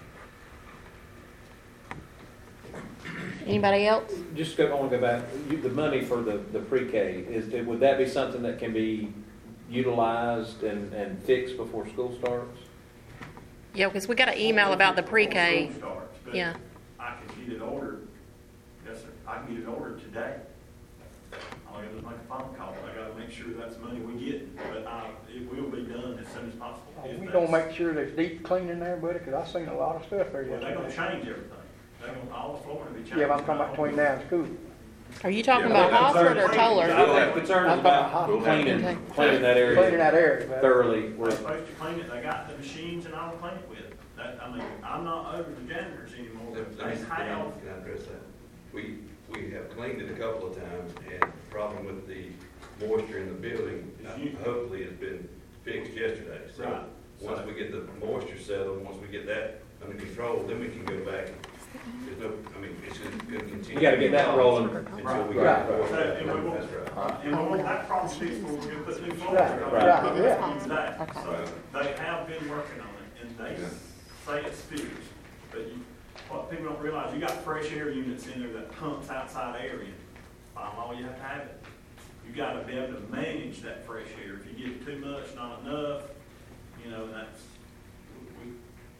you. Anybody else? Just go, I want to go back, you, the money for the, the pre-K, is, would that be something that can be utilized and, and fixed before school starts? Yeah, because we got an email about the pre-K. Before school starts, but Yeah. I can get it ordered, yes, sir, I can get it ordered today. All I gotta do is make a phone call, I gotta make sure that's money we get, but I, it will be done as soon as possible. if We that's- gonna make sure there's deep cleaning there, buddy, because I seen a lot of stuff there Well, they're gonna yesterday. change everything, they're gonna, all the flooring will be changed. Yeah, but I'm talking about between now and school. Are you talking Yeah, about well, Hosford or I Toller? think concern is about We'll have- cleaning, Okay. cleaning that Cleaning area that area, buddy. thoroughly. They're where- supposed to clean it, they got the machines and all to clean it with. That, I mean, I'm not over the janitors anymore, but they have, Can I address that? We, we have cleaned it a couple of times, and the problem with the moisture in the building, uh, hopefully has been fixed yesterday. So, Right. once we get the moisture settled, once we get that under control, then we can go back. There's no, I mean, it's just gonna continue. You gotta get that rolling. Until we Right. get. So, and we will- That's right. and we want that problem fixed before we put new floors. Right, on. right, We yeah. use that. Okay. So, they have been working on it, and they Yeah. say it's fixed, but you, what people don't realize, you got fresh air units in there that pumps outside air in. By law, you have to have it. You gotta be able to manage that fresh air. If you get too much, not enough, you know, that's, we, not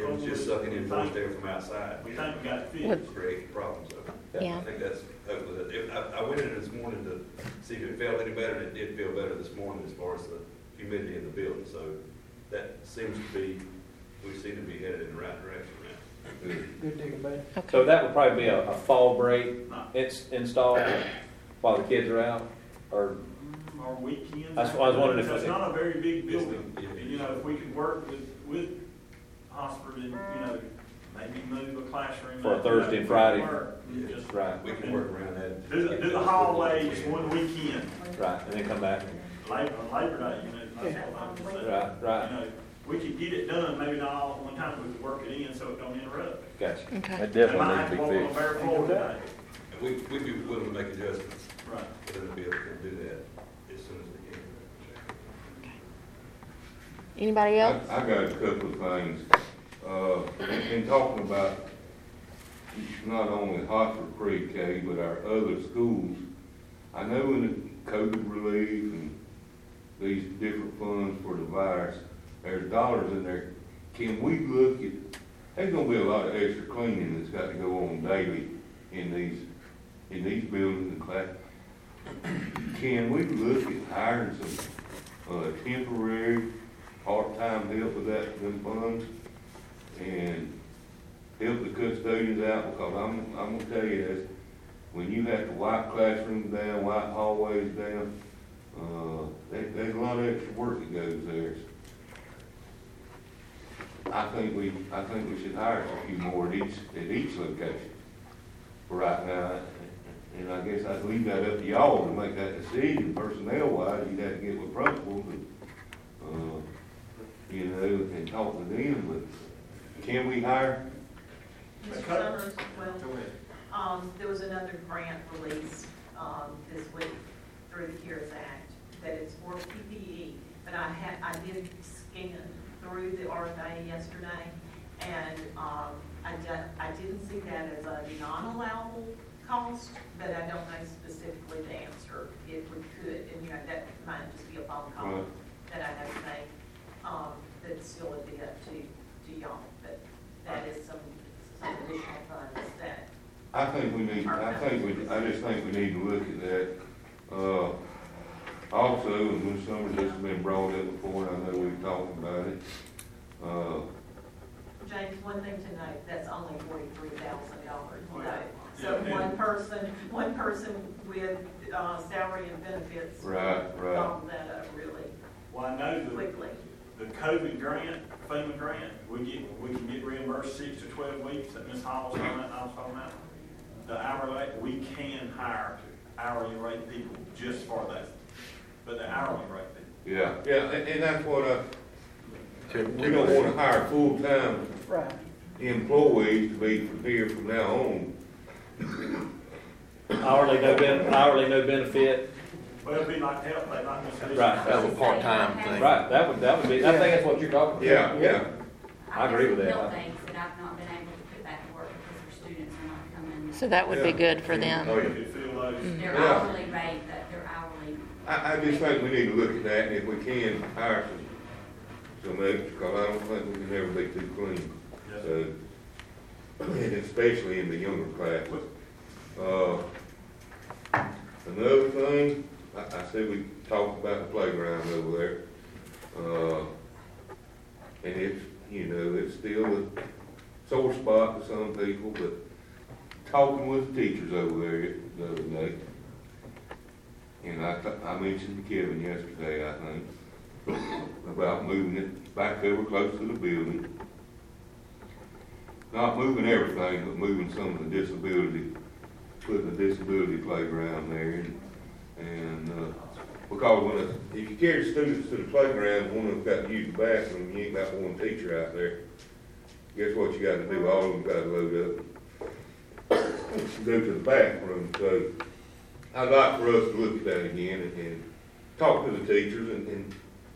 It was just sucking in forced air from outside. We think we got it What- fixed. Creating problems, so. Yeah. I think that's, hopefully, that- if- I, I went in this morning to see if it felt any better, and it did feel better this morning as far as the humidity in the building, so that seems to be, we seem to be headed in the right direction now. Good deal, man. So that would probably be a, a fall break No. it's installed while the kids are out, or, Or weekends. That's why I was wondering if- It's not a very big building. Yeah. And, you know, if we could work with, with Hosford and, you know, maybe move a classroom. For a that, Thursday you know, and Friday. work, and just right, We can work around that. Do the, do the hallways one weekend, right, and then come back, Labor, on Labor Day, you know, that's what I'm saying. right, You right, know, we could get it done, maybe not all at one time, we could work it in so it don't interrupt. gotcha. Okay. That They might definitely have to needs walk to on be a bare floor today. And we, we'd be willing to make adjustments, Right. for them to be able to do that as soon as they can. Anybody else? I, I got a couple of things. Uh, in, in talking about not only Hotspur Pre-K, but our other schools, I know in the COVID relief and these different funds for the virus, there's dollars in there. Can we look at, there's gonna be a lot of extra cleaning that's got to go on daily in these, in these buildings and class. Can we look at hiring some, uh, temporary, part-time help with that, them funds? And help the custodians out, because I'm, I'm gonna tell you this, when you have to wipe classrooms down, wipe hallways down, uh, there, there's a lot of extra work that goes there. I think we, I think we should hire a few more at each, at each location for right now. And I guess I'd leave that up to y'all to make that decision, personnel wise, you'd have to get with principals and, uh, you know, and talk to them, but can we hire? Mister Summers, well, um, there was another grant release, um, this week through the CARES Act, that it's for P P E, but I had, I did scan through the R F A yesterday, and, um, I did, I didn't see that as a non-allowable cost, but I don't know specifically the answer if we could, and, you know, that might just be a phone call Right. that I have to make, um, that's still a bit up to, to y'all, but that is some, some additional funds that, I think we need, I think we, I just think we need to look at that. Uh, also, and Miz Summers, this has been brought up before, and I know we've talked about it. Uh, James, one thing to note, that's only forty-three thousand dollars, Oh, so, yeah. so Yeah. one person, one person with, uh, salary and benefits. Right, right. Gobbled that up really Well, I know the, quickly. the COVID grant, FEMA grant, we get, we can get reimbursed six to twelve weeks, that Miz Hall was talking about, I was talking about. The hourly rate, we can hire hourly rate people just for that, but the hourly rate people. yeah, yeah, and, and that's what I, we don't wanna hire full-time Right. employees to be from here from now on. Hourly, no ben, hourly, no benefit, Well, it'd be like help, they not necessarily. right, That was a part-time thing. right, that would, that would be, I think that's what you're talking about. Yeah, yeah, I agree with that. Hill things that I've not been able to put back to work because their students are not coming. So that would be Yeah. good for them. Oh, You yeah. could fill those. Their Yeah. hourly rate, that their hourly. I, I just think we need to look at that, and if we can, hire some, some extra, because I don't think we can ever be too clean. Yes. So, and especially in the younger classes. Uh, another thing, I, I said we talked about the playground over there. Uh, and it's, you know, it's still a sore spot to some people, but talking with the teachers over there the other day, and I, t- I mentioned to Kevin yesterday, I think, about moving it back over close to the building. Not moving everything, but moving some of the disability, putting a disability playground there. And, and uh, because when a, if you carry students to the playground, one of them's got to use the bathroom, you ain't got one teacher out there. Guess what you got to do? All of them got to load up, go to the bathroom. So I'd like for us to look at that again and, and talk to the teachers and, and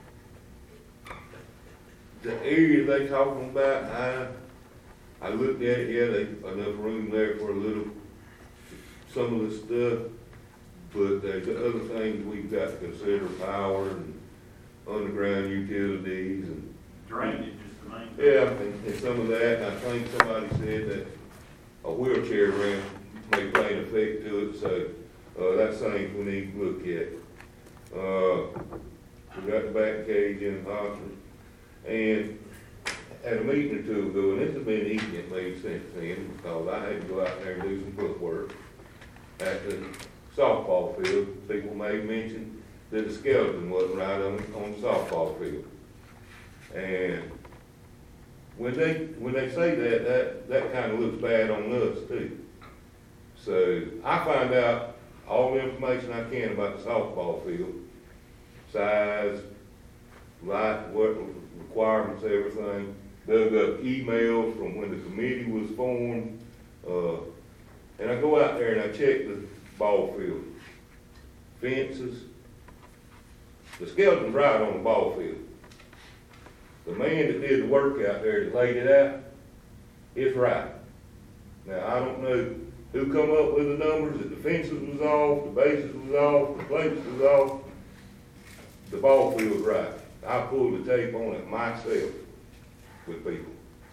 the area they talking about. I I looked at it. Yeah, they enough room there for a little some of the stuff, but there's other things we've got to consider: power and underground utilities and Drainage is the main. Yeah, and, and some of that, and I think somebody said that a wheelchair ramp may play an effect to it, so, uh, that's something we need to look at. Uh, we got the back cage in Oxford, and at a meeting or two ago, and this has been eating at me since then, because I had to go out there and do some footwork at the softball field. People may mention that the skeleton wasn't right on, on the softball field. And when they, when they say that, that, that kind of looks bad on us too. So I find out all the information I can about the softball field, size, light, what requirements, everything. Dug up emails from when the committee was formed, uh, and I go out there and I check the ball field. Fences, the skeleton's right on the ball field. The man that did the work out there that laid it out, it's right. Now, I don't know who come up with the numbers, that the fences was off, the bases was off, the plates was off. The ball field's right. I pulled the tape on it myself with people.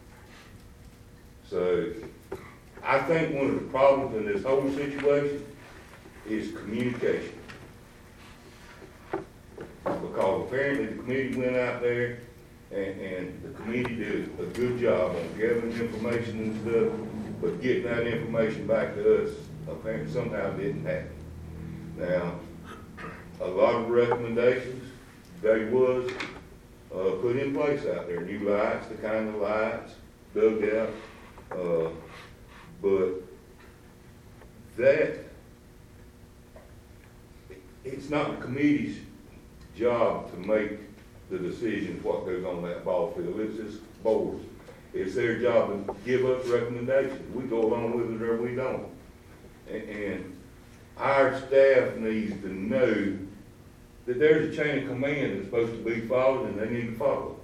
So, I think one of the problems in this whole situation is communication. Because apparently the committee went out there and, and the committee did a good job on gathering information and stuff, but getting that information back to us apparently somehow didn't happen. Now, a lot of recommendations, they was uh, put in place out there, new lights, the kind of lights, dug out, uh, but that, it's not the committee's job to make the decisions what goes on that ball field. It's just boards. It's their job to give us recommendations. We go along with it or we don't. And, and our staff needs to know that there's a chain of command that's supposed to be followed and they need to follow.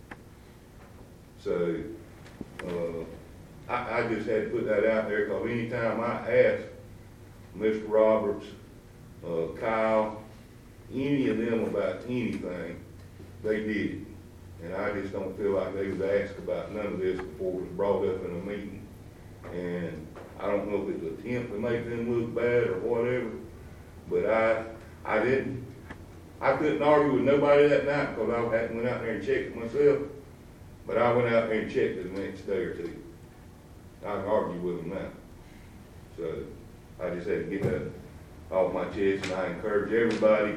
So, uh, I, I just had to put that out there because anytime I ask Mister Roberts, uh, Kyle, any of them about anything, they did it. And I just don't feel like they was asked about none of this before it was brought up in a meeting. And I don't know if it's an attempt to make them look bad or whatever, but I, I didn't, I couldn't argue with nobody that night because I hadn't went out there and checked it myself. But I went out there and checked it the next day or two. I can argue with them now. So I just had to get that off my chest, and I encourage everybody,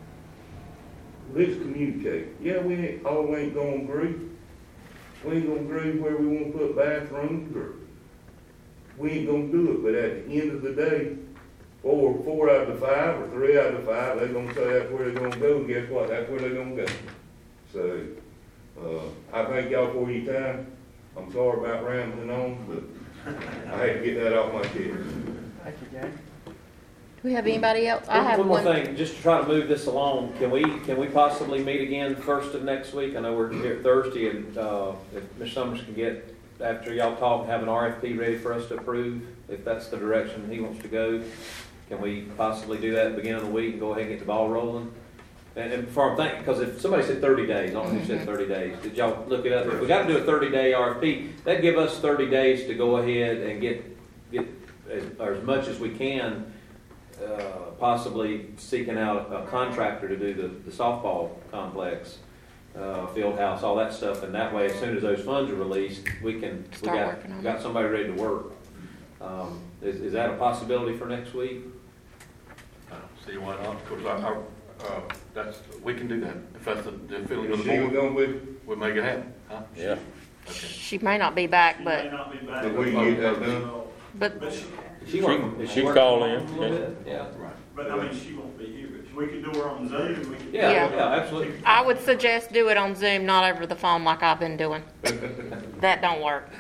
let's communicate. Yeah, we ain't, all ain't gonna agree. We ain't gonna agree where we wanna put bathrooms, or we ain't gonna do it, but at the end of the day, four, four out of the five, or three out of the five, they're gonna say that's where they're gonna go, and guess what, that's where they're gonna go. So, uh, I thank y'all for your time. I'm sorry about rambling on, but I had to get that off my chest. Thank you, Jack. Do we have anybody else? I One- have One more one. thing, just to try to move this along, can we, can we possibly meet again first of next week? I know we're here Thursday, and uh, if Miz Summers can get, after y'all talk, have an R F P ready for us to approve, if that's the direction he wants to go, can we possibly do that at the beginning of the week and go ahead and get the ball rolling? And, and before I'm thinking, because if somebody said thirty days, I don't know who said thirty days, did y'all look it up? If we got to do a thirty day R F P, that'd give us thirty days to go ahead and get, get as, or as much as we can, uh, possibly seeking out a contractor to do the, the softball complex, uh, field house, all that stuff, and that way, as soon as those funds are released, we can, we Start got, working on got it. somebody ready to work. Um, is, is that a possibility for next week? I don't see why not, because I, I, uh, that's, we can do that, if that's the, the feeling of Is the she board, gonna be, we'll make it happen, huh? Yeah. Okay. She may not be back, She may but, not be back. that we can get that done? but But she, She, work- is she work call from in, home a little yeah. bit? Yeah. Right. but I mean, she won't be here, but we could do her on Zoom, we could. Yeah, Yeah. yeah, absolutely. I would suggest do it on Zoom, not over the phone like I've been doing. That don't work.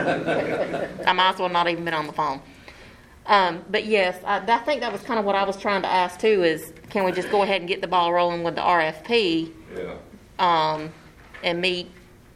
I might as well not even been on the phone. Um, but yes, I, I think that was kind of what I was trying to ask too, is can we just go ahead and get the ball rolling with the R F P, Yeah. um, and meet?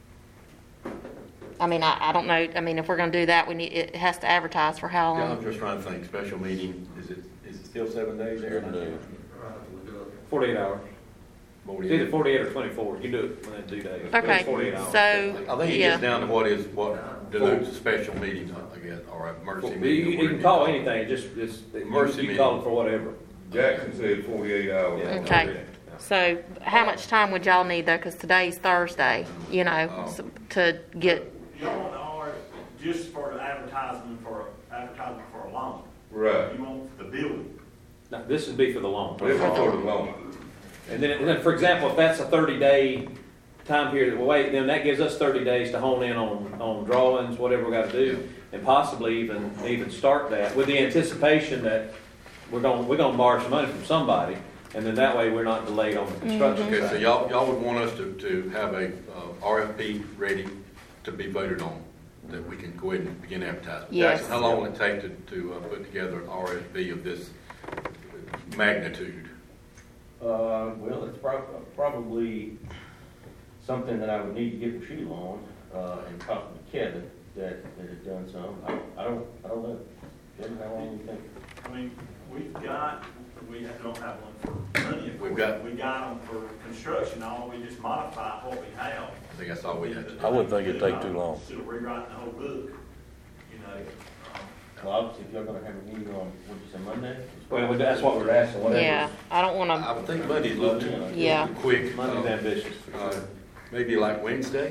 I mean, I, I don't know, I mean, if we're gonna do that, we need, it has to advertise for how Yeah, long? I'm just trying to think, special meeting, is it, is it still seven days, Aaron? Seven days. Forty-eight hours. It's either forty-eight or twenty-four, you can do it within two days. Okay, It's forty-eight hours. so, I think it yeah. gets down to what is, what denotes a special meeting, I guess, or an emergency You, meeting. or you whatever can call it is. anything, just, just, you Emergency you can call it meeting. for whatever. Jackson said forty-eight hours. Yeah. Okay. So how much time would y'all need though? Because today's Thursday, you know, Oh. s- to get, You want the R, just for the advertisement for, advertisement for a loan. Right. You want the building. Now, this would be for the loan. This is for the loan. And then, and then, for example, if that's a thirty-day time period, well, wait, then that gives us thirty days to hone in on, on drawings, whatever we gotta do, and possibly even, even start that, with the anticipation that we're gonna, we're gonna borrow some money from somebody, and then that way we're not delayed on the construction Okay, so side. y'all, y'all would want us to, to have a, uh, R F P ready to be voted on, that we can go ahead and begin advertising. Yes. Jackson, how long will it take to, to, uh, put together an R F P of this magnitude? Uh, well, it's prob- probably something that I would need to get with Sheila on, uh, and talk to Kevin that, that has done some. I, I don't, I don't know. Kevin, how long do you think? I mean, we've got, we have- don't have one for money. of We've course. got- We got them for construction, all we just modify what we have. I think that's all we have to do. I wouldn't think it'd take too long. Still rewriting the whole book, you know. um, Well, obviously, if you're gonna have a meeting on, what'd you say, Monday? Well, that's what we're asking, whatever. yeah, I don't wanna, I would think Monday's a little too, little Yeah. too quick. Monday's Uh, ambitious, for uh, sure. Maybe like Wednesday?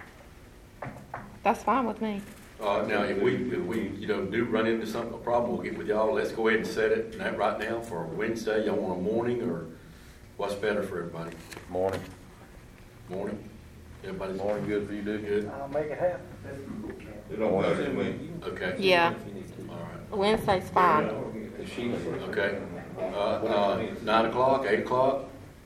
that's fine with me. Uh, now, if we, if we, you know, do run into something, a problem, we'll get with y'all, let's go ahead and set it, and that right now for Wednesday, y'all want a morning, or what's better for everybody? Morning, Morning? Everybody's morning good for you, dude? good? I'll make it happen. It don't matter to me. Okay. Yeah, All right, Wednesday's fine. If she- okay. Uh, uh, nine o'clock, eight o'clock?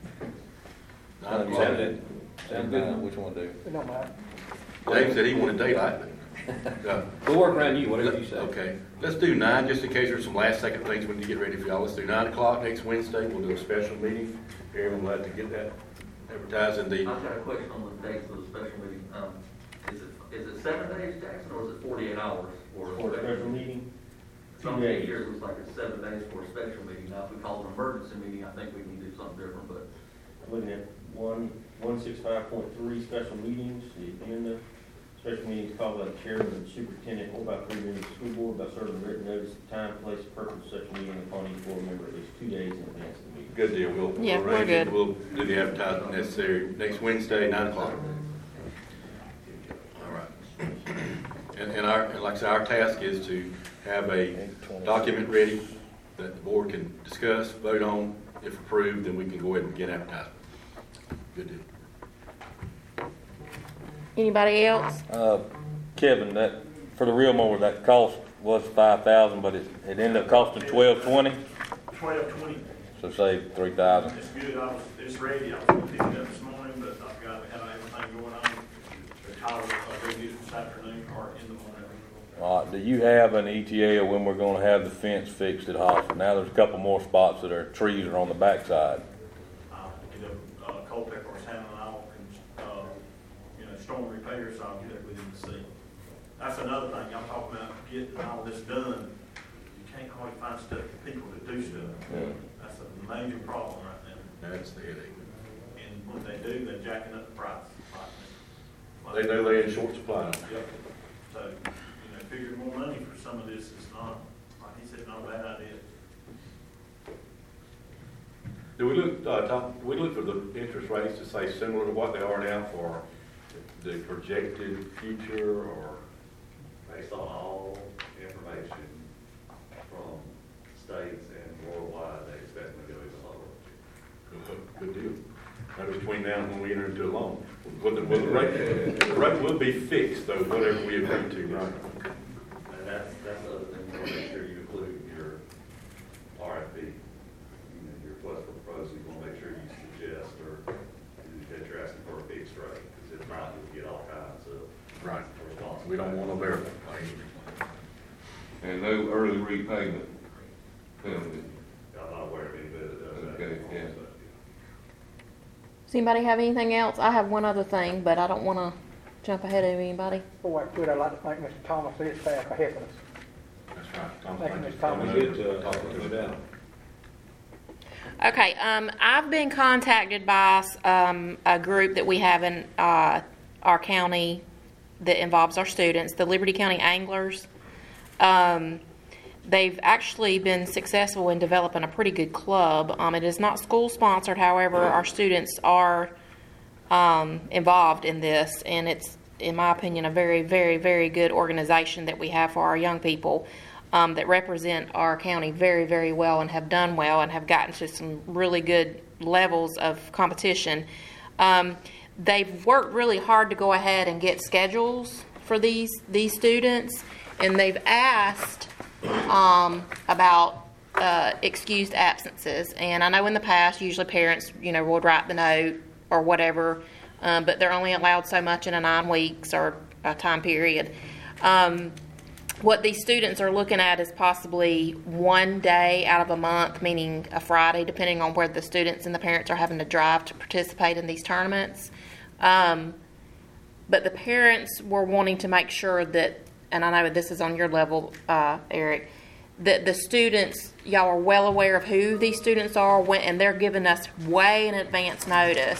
Nine o'clock? Sounded, sounded good. Which one do? It don't matter. Dave said he wanted daylight. Uh, We'll work around you, whatever you say. Okay, let's do nine, just in case there's some last second things we need to get ready for y'all. Let's do nine o'clock next Wednesday. We'll do a special meeting. Here, I'm glad to get that advertised in the, I've got a question on the dates of the special meeting. Um, is it, is it seven days, Jackson, or is it forty-eight hours for a For a special special meeting? meeting? Some Two days. years it was like it's seven days for a special meeting. Now, if we call it an emergency meeting, I think we can do something different, but I'm looking at one, one six five point three, special meetings, the agenda. Special meetings called by the chairman and superintendent or by three members of the school board by serving written notice of time, place, purpose of such meeting upon each board member at least two days in advance of the meeting. good deal. We'll Yeah, we'll we're arrange it. good. We'll do the advertisement necessary next Wednesday, nine o'clock. All right. And, and our, and like I said, our task is to have a document ready that the board can discuss, vote on. If approved, then we can go ahead and begin advertising. Good deal. Anybody else? Uh, Kevin, that, for the real mower, that cost was five thousand, but it, it ended up costing twelve twenty, Twelve, twenty, so save three thousand. it's good, I was, it's ready, I was gonna pick it up this morning, but I've got, have everything going on. The Tyler, I'll go get it this afternoon or in the morning. All right, do you have an E T A of when we're gonna have the fence fixed at Hosford? Now, there's a couple more spots that are, trees are on the backside. Uh, you know, uh, Culpeper was handling all, uh, you know, storm repairs, so I'll get it with him to see. That's another thing, y'all talking about getting all this done, you can't hardly find stuff, people to do stuff. Yeah. That's a major problem right now, That's the headache. and when they do, they're jacking up the price. right now. They know they're in short supply. Yep, so, you know, figuring more money for some of this is not, like he said, not a bad idea. Do we look, uh, Tom, do we look for the interest rates to say similar to what they are now for the projected future, or? Based on all information from states and worldwide, they expect them to go even lower. Good deal. That is between now and when we enter into a loan. Well, the, well, the rate, the rate will be fixed though, whatever we agree to, right? And that's, that's the other thing, you want to make sure you include your R F P, you know, your request for proposal, you want to make sure you suggest or that you're asking for a fixed rate, because if not, you'll get all kinds of Right. responses. We don't want to verify. And no early repayment penalty. I'm not aware of any bit that does that. Okay, yeah. Does anybody have anything else? I have one other thing, but I don't wanna jump ahead of anybody. Before I quit, I'd like to thank Mister Thomas and his staff for helping us. That's right. Tom, Thank you, thank Mister you. Thomas. Good to, no doubt. Okay, um, I've been contacted by, um, a group that we have in, uh, our county that involves our students, the Liberty County Anglers. Um, they've actually been successful in developing a pretty good club. Um, it is not school sponsored, however, our students are, um, involved in this, and it's, in my opinion, a very, very, very good organization that we have for our young people. Um, that represent our county very, very well and have done well and have gotten to some really good levels of competition. Um, they've worked really hard to go ahead and get schedules for these these students, and they've asked um, about uh, excused absences. And I know in the past, usually parents, you know, would write the note or whatever, um, but they're only allowed so much in a nine weeks or a time period. Um, What these students are looking at is possibly one day out of a month, meaning a Friday, depending on where the students and the parents are having to drive to participate in these tournaments. Um, but the parents were wanting to make sure that, and I know this is on your level, uh, Eric, that the students, y'all are well aware of who these students are, when, and they're giving us way in advance notice.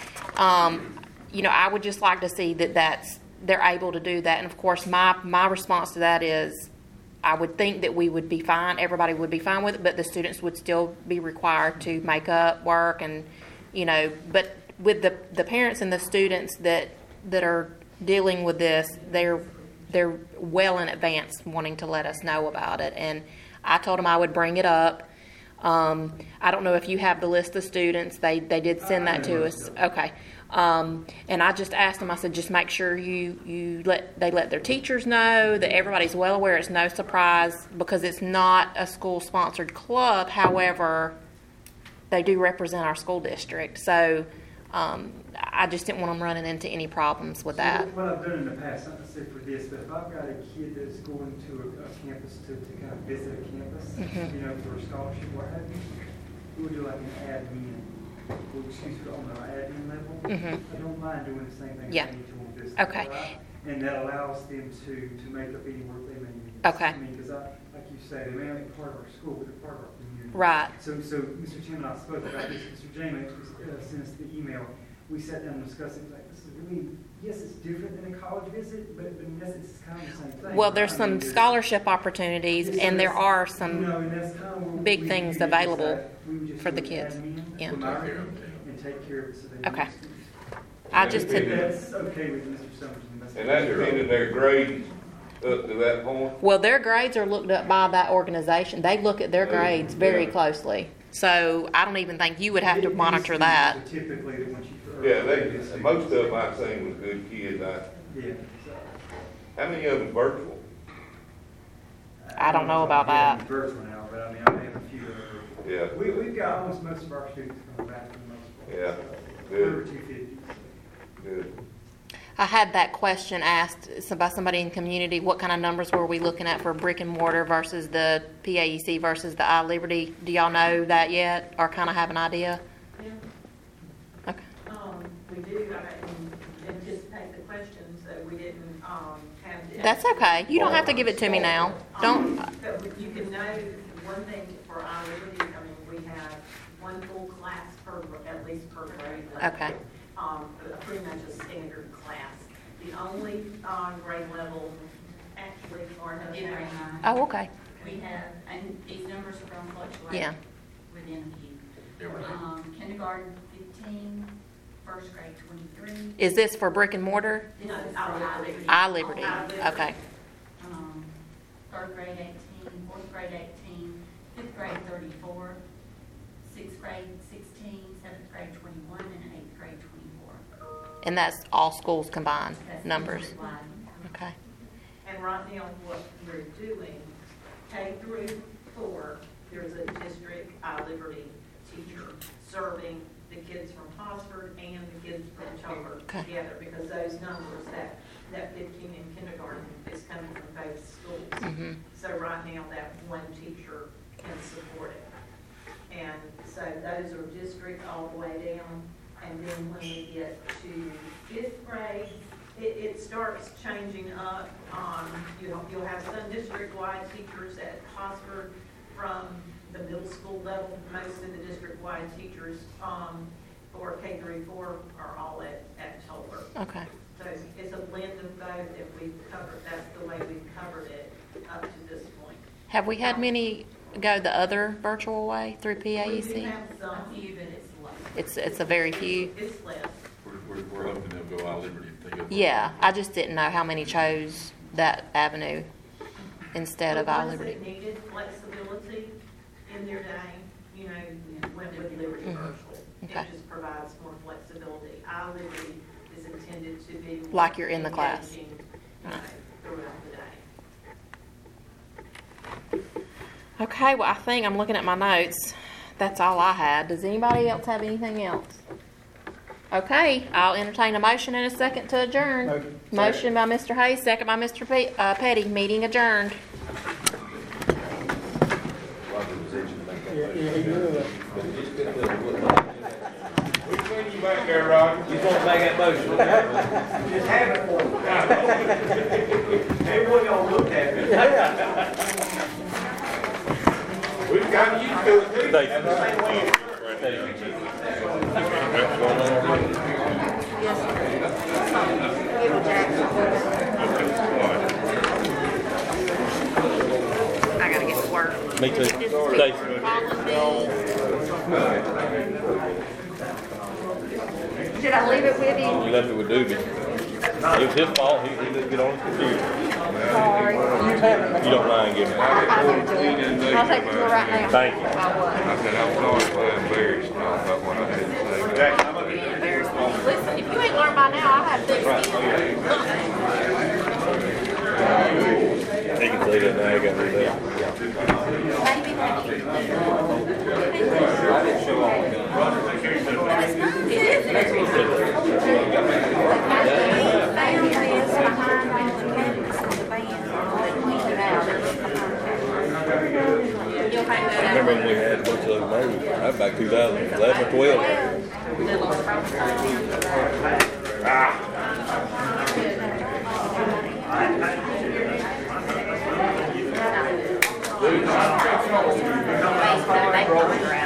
Um, you know, I would just like to see that that's they're able to do that. And of course, my, my response to that is, I would think that we would be fine, everybody would be fine with it, but the students would still be required to make up work and, you know, but with the, the parents and the students that, that are dealing with this, they're, they're well in advance wanting to let us know about it. And I told them I would bring it up. Um, I don't know if you have the list of students. They, they did send that to us. Okay. Um, and I just asked them, I said, just make sure you, you let, they let their teachers know, that everybody's well aware. It's no surprise because it's not a school sponsored club. However, they do represent our school district. So, um, I just didn't want them running into any problems with that. So what I've done in the past, not necessarily for this, but if I've got a kid that's going to a, a campus to, to kind of visit a campus, mm-hmm. you know, for a scholarship, what have you, we would do like an admin. Well, excuse me, on our admin level, mm-hmm. I don't mind doing the same thing. Yeah. They need to on this. Okay. Right? And that allows them to, to make up any work they may need. Okay. I mean, because I, like you say, they may not be part of our school, but they're part of our community. Right. So, so Mister Chairman, I spoke about this. Mister James uh, sent us the email. We sat down and discussed it. Like, this is really, yes, it's different than a college visit, but, but in essence, it's kind of the same thing. Well, there's I some mean, scholarship opportunities, yes, and there are some you know, and that's kind of big we, things we available decide, for the kids. Yeah. And take care of it so they Okay. can I just If had, that's okay with Mister Summers. that's And that's depending their grades up to that point? well, their grades are looked up by that organization. They look at their grades very closely. So I don't even think you would have to monitor that. Typically, once you. Yeah, they, most of them I've seen was good kids. I, Yeah. so- how many of them virtual? I don't know about Yeah, that. Virtual now, but I mean, I have a few that are. Yeah. We, we've got almost most of our students coming back for the most part. Yeah, so good. Over two fifty. Good. I had that question asked by somebody in the community, what kind of numbers were we looking at for brick and mortar versus the P A E C versus the iLiberty? Do y'all know that yet, or kind of have an idea? Yeah. Okay. Um, we do, I didn't anticipate the question, so we didn't, um, have. the- That's okay. You don't have to give it to me now. Don't. Um, But you can know, one thing for our Liberty, I mean, we have one full class per, at least per grade level. Okay. Um, pretty much a standard class. The only, uh, grade level, actually, Florida has. Is grade nine. Oh, okay. We have, and these numbers are going to fluctuate. Yeah. Within a few. Yeah, right. Um, kindergarten fifteen, first grade twenty-three. Is this for brick and mortar? No, it's iLiberty. iLiberty. iLiberty. Okay. Um, third grade eighteen, fourth grade eighteen, fifth grade thirty-four, sixth grade sixteen, seventh grade twenty-one, and eighth grade twenty-four. And that's all schools combined That's numbers. district-wide. Okay. And right now, what we're doing, K through four, there's a district iLiberty teacher serving the kids from Hosford and the kids from Chalmers Okay. together, because those numbers, that, that fifteen in kindergarten is coming from both schools. Mm-hmm. So right now, that one teacher can support it. And so those are district all the way down. And then when we get to fifth grade, it, it starts changing up. Um, you'll, you'll have some district-wide teachers at Hosford from the middle school level. Most of the district-wide teachers, um, for K through four are all at, at Toller. Okay. So it's a blend of both that we've covered, that's the way we've covered it up to this point. Have we had many go the other virtual way through P A E We do C? have some, A few, but it's low. It's, it's a very few. it's less. We're, we're, we're hoping they'll go out Liberty if they go. Yeah, I just didn't know how many chose that avenue instead of The our ones Liberty. that needed flexibility in their day, you know, went with Liberty Mhm. Virtual. Okay. It just provides more flexibility. Our Liberty is intended to be. Like you're in the class. engaging, you know, throughout the day. Okay, well, I think I'm looking at my notes. That's all I had. Does anybody else have anything else? Okay, I'll entertain a motion and a second to adjourn. Motion. Motion by Mister Hayes, second by Mister Pe- uh, Petty. Meeting adjourned. Yeah, yeah, he will. We seen you back there, Roger. You want to make that motion? Just have it for me. Everyone gonna look at me. We've got used to it. Thank I gotta get to work. Me too. This is Stacy. Did I leave it with you? You left it with Doobie. It was his fault, he, he didn't get on his computer. Sorry. You don't mind giving it. I'll take it to her. I'll take it to her right now. Thank you. I will. I said, I'm sorry if I embarrassed you about what I had to say. Jackson, how about Be this? embarrassed. Listen, if you ain't learned by now, I have thick skin. He can say that now, I got to do that. Maybe, maybe. I didn't show all the guns. Roger, take care of yourself. It is an expensive. There is behind all the cabinets in the van. They cleaned it out. You'll hang that I out. remember when we had a bunch of those made, that was back two thousand eleven or twelve. Little ah.